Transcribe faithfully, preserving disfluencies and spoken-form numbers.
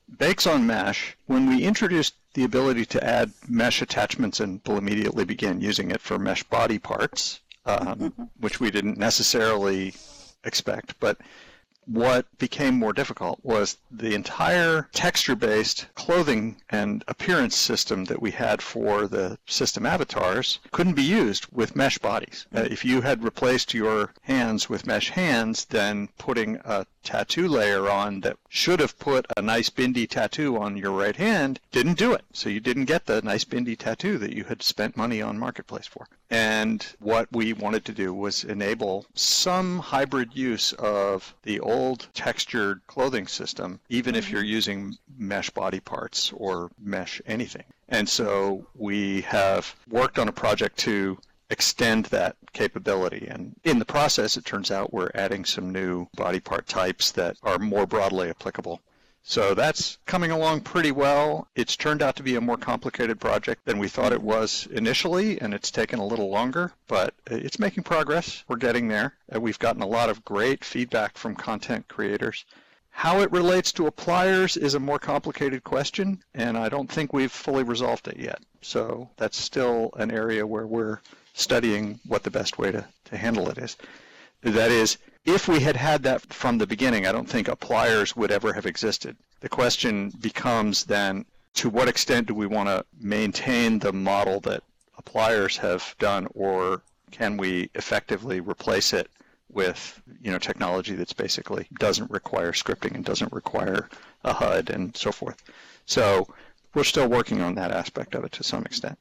Bakes on Mesh, when we introduced the ability to add mesh attachments and we'll immediately begin using it for mesh body parts, um, which we didn't necessarily expect, but what became more difficult was the entire texture-based clothing and appearance system that we had for the system avatars couldn't be used with mesh bodies. Uh, if you had replaced your hands with mesh hands, then putting a tattoo layer on that should have put a nice bindi tattoo on your right hand didn't do it. So you didn't get the nice bindi tattoo that you had spent money on Marketplace for. And what we wanted to do was enable some hybrid use of the old textured clothing system, even if you're using mesh body parts or mesh anything. And so we have worked on a project to extend that capability. And in the process, it turns out we're adding some new body part types that are more broadly applicable. So that's coming along pretty well. It's turned out to be a more complicated project than we thought it was initially, and it's taken a little longer, but it's making progress. We're getting there. And we've gotten a lot of great feedback from content creators. How it relates to appliers is a more complicated question, and I don't think we've fully resolved it yet. So that's still an area where we're studying what the best way to, to handle it is. That is, if we had had that from the beginning, I don't think appliers would ever have existed. The question becomes then, to what extent do we want to maintain the model that appliers have done, or can we effectively replace it with, you know, technology that's basically doesn't require scripting and doesn't require a H U D and so forth. So we're still working on that aspect of it to some extent.